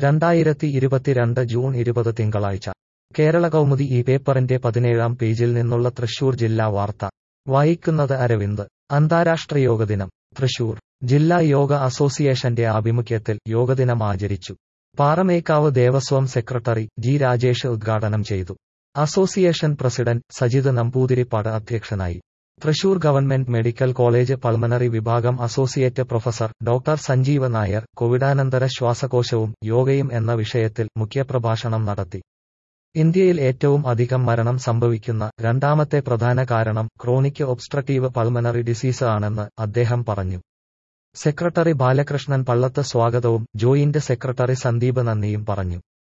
2022 June 20 തിങ്കളാഴ്ച കേരള കൗമുദി ഈ പേപ്പറിന്റെ 17-ാം പേജിൽ നിന്നുള്ള തൃശൂർ ജില്ലാ വാർത്ത വായിക്കുന്നത് അരവിന്ദ്. അന്താരാഷ്ട്ര യോഗദിനം തൃശൂർ. ജില്ലാ യോഗ അസോസിയേഷന്റെ ആഭിമുഖ്യത്തിൽ യോഗദിനം ആചരിച്ചു. പാറമേക്കാവ് ദേവസ്വം സെക്രട്ടറി ജി രാജേഷ് ഉദ്ഘാടനം ചെയ്തു. അസോസിയേഷൻ പ്രസിഡന്റ് സജിത് നമ്പൂതിരിപ്പാട് അധ്യക്ഷനായി. Thrissur government medical college pulmonary വിഭാഗം associate professor doctor Sanjeeva Nair കോവിഡാനന്തര ശ്വാസകോശവും യോഗയും എന്ന വിഷയത്തിൽ മുഖ്യപ്രഭാഷണം നടത്തി. ഇന്ത്യയിൽ ഏറ്റവും അധികം മരണം സംഭവിക്കുന്ന രണ്ടാമത്തെ പ്രധാന കാരണം ക്രോണിക് ഒബ്സ്ട്രക്റ്റീവ് പൾമണറി ഡിസീസ് ആണെന്ന് അദ്ദേഹം പറഞ്ഞു. സെക്രട്ടറി ബാലകൃഷ്ണൻ പള്ളത്ത് സ്വാഗതവും ജോയിന്റ് സെക്രട്ടറി സന്ദീപ് നന്ദിയും പറഞ്ഞു.